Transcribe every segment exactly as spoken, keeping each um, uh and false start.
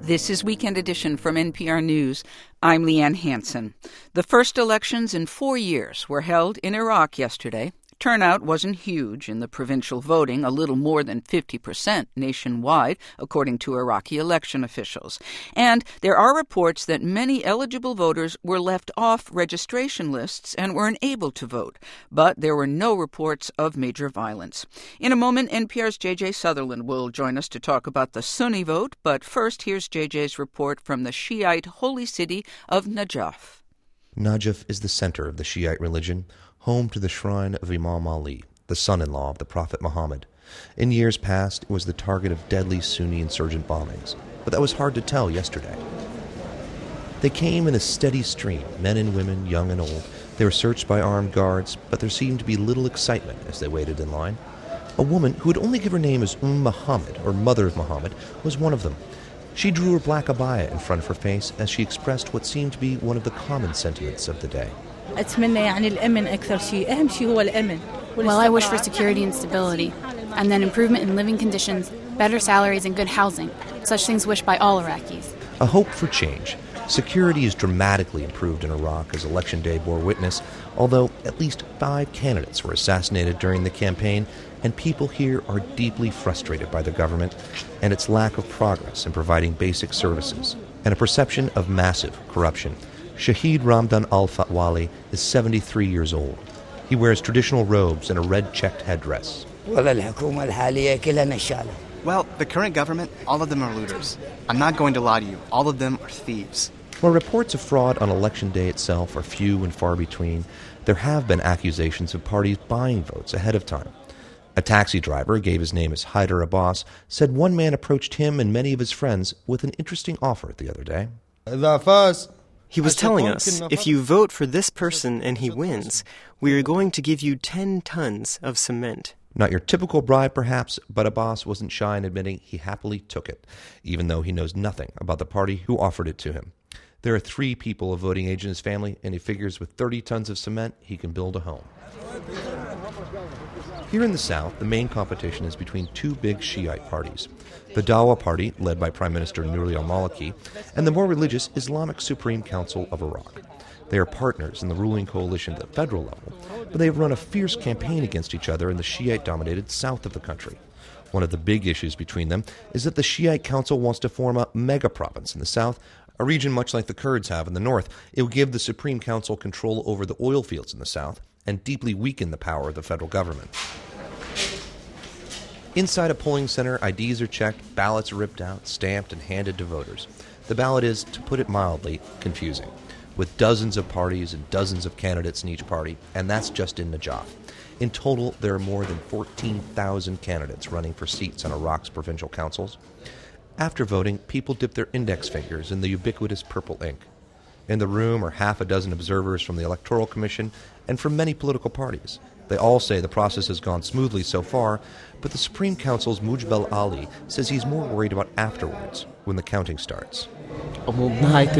This is Weekend Edition from N P R News. I'm Leanne Hansen. The first elections in four years were held in Iraq yesterday. Turnout wasn't huge in the provincial voting, a little more than fifty percent nationwide, according to Iraqi election officials. And there are reports that many eligible voters were left off registration lists and were unable to vote. But there were no reports of major violence. In a moment, N P R's J J Sutherland will join us to talk about the Sunni vote. But first, here's J J's report from the Shiite holy city of Najaf. Najaf is the center of the Shiite religion, home to the shrine of Imam Ali, the son-in-law of the Prophet Muhammad. In years past, it was the target of deadly Sunni insurgent bombings, but that was hard to tell yesterday. They came in a steady stream, men and women, young and old. They were searched by armed guards, but there seemed to be little excitement as they waited in line. A woman who would only give her name as Umm Muhammad, or Mother of Muhammad, was one of them. She drew her black abaya in front of her face as she expressed what seemed to be one of the common sentiments of the day. Well, I wish for security and stability, and then improvement in living conditions, better salaries, and good housing. Such things wished by all Iraqis. A hope for change. Security is dramatically improved in Iraq as Election Day bore witness, although at least five candidates were assassinated during the campaign, and people here are deeply frustrated by the government and its lack of progress in providing basic services, and a perception of massive corruption. Shahid Ramdan al-Fatwali is seventy-three years old. He wears traditional robes and a red checked headdress. Well, the current government, all of them are looters. I'm not going to lie to you. All of them are thieves. While reports of fraud on Election Day itself are few and far between, there have been accusations of parties buying votes ahead of time. A taxi driver, gave his name as Haider Abbas, said one man approached him and many of his friends with an interesting offer the other day. He was telling us, if you vote for this person and he wins, we are going to give you ten tons of cement. Not your typical bribe, perhaps, but Abbas wasn't shy in admitting he happily took it, even though he knows nothing about the party who offered it to him. There are three people of voting age in his family, and he figures with thirty tons of cement, he can build a home. Here in the South, the main competition is between two big Shiite parties. The Dawa Party, led by Prime Minister Nouri al-Maliki, and the more religious Islamic Supreme Council of Iraq. They are partners in the ruling coalition at the federal level, but they have run a fierce campaign against each other in the Shiite-dominated south of the country. One of the big issues between them is that the Shiite Council wants to form a mega-province in the south, a region much like the Kurds have in the north. It will give the Supreme Council control over the oil fields in the south and deeply weaken the power of the federal government. Inside a polling center, I Ds are checked, ballots are ripped out, stamped, and handed to voters. The ballot is, to put it mildly, confusing, with dozens of parties and dozens of candidates in each party, and that's just in Najaf. In total, there are more than fourteen thousand candidates running for seats on Iraq's provincial councils. After voting, people dip their index fingers in the ubiquitous purple ink. In the room are half a dozen observers from the Electoral Commission and from many political parties. They all say the process has gone smoothly so far, but the Supreme Council's Mujbel Ali says he's more worried about afterwards, when the counting starts. At the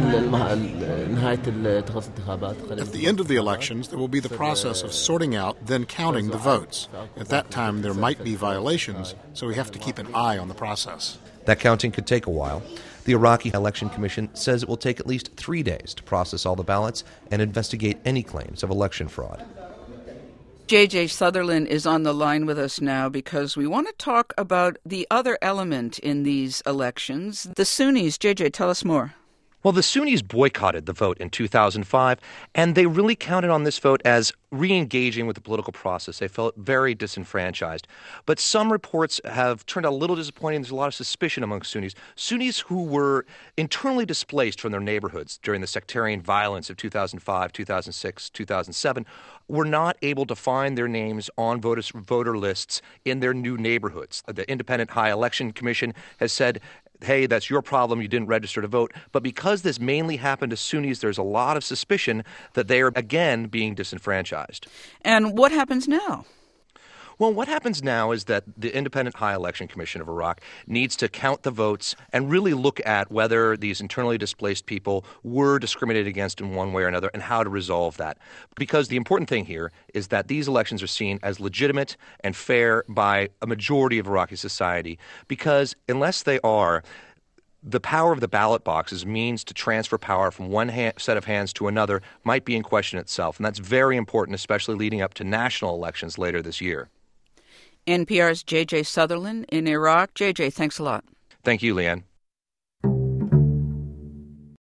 end of the elections, there will be the process of sorting out, then counting the votes. At that time, there might be violations, so we have to keep an eye on the process. That counting could take a while. The Iraqi Election Commission says it will take at least three days to process all the ballots and investigate any claims of election fraud. J J Sutherland is on the line with us now because we want to talk about the other element in these elections, the Sunnis. J J, tell us more. Well, the Sunnis boycotted the vote in two thousand five, and they really counted on this vote as re-engaging with the political process. They felt very disenfranchised. But some reports have turned out a little disappointing. There's a lot of suspicion among Sunnis. Sunnis who were internally displaced from their neighborhoods during the sectarian violence of two thousand five, two thousand six, two thousand seven were not able to find their names on voter, voter lists in their new neighborhoods. The Independent High Election Commission has said, hey, that's your problem, you didn't register to vote. But because this mainly happened to Sunnis, there's a lot of suspicion that they are, again, being disenfranchised. And what happens now? Well, what happens now is that the Independent High Election Commission of Iraq needs to count the votes and really look at whether these internally displaced people were discriminated against in one way or another and how to resolve that. Because the important thing here is that these elections are seen as legitimate and fair by a majority of Iraqi society. Because unless they are, the power of the ballot box as means to transfer power from one ha- set of hands to another might be in question itself. And that's very important, especially leading up to national elections later this year. N P R's J J Sutherland in Iraq. J J, thanks a lot. Thank you, Leanne.